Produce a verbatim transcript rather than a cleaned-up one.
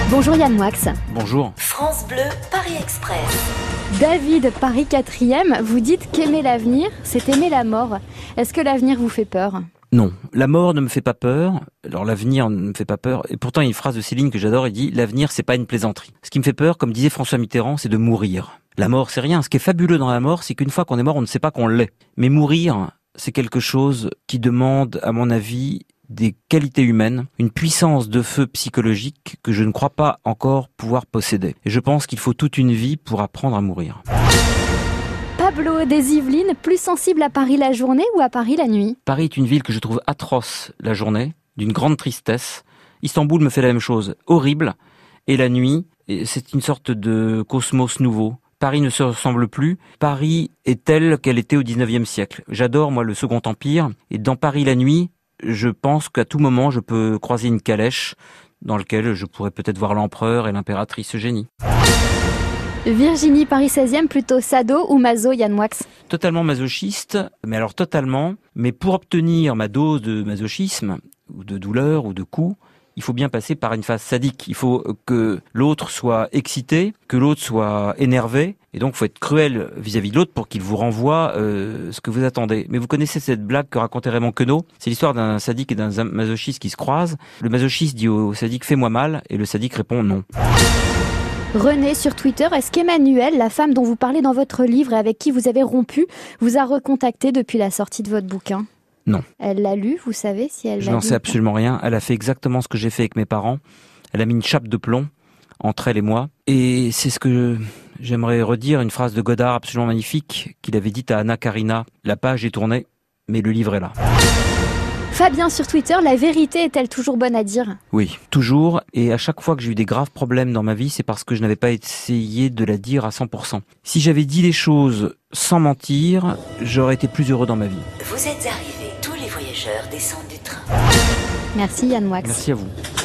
Bonjour Yann Moix. Bonjour. France Bleu, Paris Express. David, Paris quatrième, vous dites qu'aimer l'avenir, c'est aimer la mort. Est-ce que l'avenir vous fait peur ? Non, la mort ne me fait pas peur. Alors l'avenir ne me fait pas peur. Et pourtant, il y a une phrase de Céline que j'adore, il dit « L'avenir, c'est pas une plaisanterie ». Ce qui me fait peur, comme disait François Mitterrand, c'est de mourir. La mort, c'est rien. Ce qui est fabuleux dans la mort, c'est qu'une fois qu'on est mort, on ne sait pas qu'on l'est. Mais mourir, c'est quelque chose qui demande, à mon avis, des qualités humaines, une puissance de feu psychologique que je ne crois pas encore pouvoir posséder. Et je pense qu'il faut toute une vie pour apprendre à mourir. Pablo des Yvelines, plus sensible à Paris la journée ou à Paris la nuit ? Paris est une ville que je trouve atroce la journée, d'une grande tristesse. Istanbul me fait la même chose, horrible. Et la nuit, c'est une sorte de cosmos nouveau. Paris ne se ressemble plus. Paris est telle qu'elle était au dix-neuvième siècle. J'adore, moi, le Second Empire. Et dans Paris la nuit, je pense qu'à tout moment, je peux croiser une calèche dans laquelle je pourrais peut-être voir l'empereur et l'impératrice Eugénie. Virginie, Paris seizième, plutôt sado ou maso, Yann Moix ? Totalement masochiste, mais alors totalement. Mais pour obtenir ma dose de masochisme, ou de douleur, ou de coups, il faut bien passer par une phase sadique. Il faut que l'autre soit excité, que l'autre soit énervé. Et donc, il faut être cruel vis-à-vis de l'autre pour qu'il vous renvoie euh, ce que vous attendez. Mais vous connaissez cette blague que racontait Raymond Queneau. C'est l'histoire d'un sadique et d'un masochiste qui se croisent. Le masochiste dit au sadique « fais-moi mal » et le sadique répond « non ». René, sur Twitter, est-ce qu'Emmanuelle, la femme dont vous parlez dans votre livre et avec qui vous avez rompu, vous a recontacté depuis la sortie de votre bouquin ? Non. Elle l'a lu, vous savez si elle l'a lu ? Je n'en sais absolument rien. Elle a fait exactement ce que j'ai fait avec mes parents. Elle a mis une chape de plomb entre elle et moi. Et c'est ce que j'aimerais redire, une phrase de Godard absolument magnifique qu'il avait dite à Anna Karina. La page est tournée, mais le livre est là. Fabien sur Twitter, la vérité est-elle toujours bonne à dire ? Oui, toujours. Et à chaque fois que j'ai eu des graves problèmes dans ma vie, c'est parce que je n'avais pas essayé de la dire à cent pour cent. Si j'avais dit les choses sans mentir, j'aurais été plus heureux dans ma vie. Vous êtes arrivés, tous les voyageurs descendent du train. Merci Yann Moix. Merci à vous.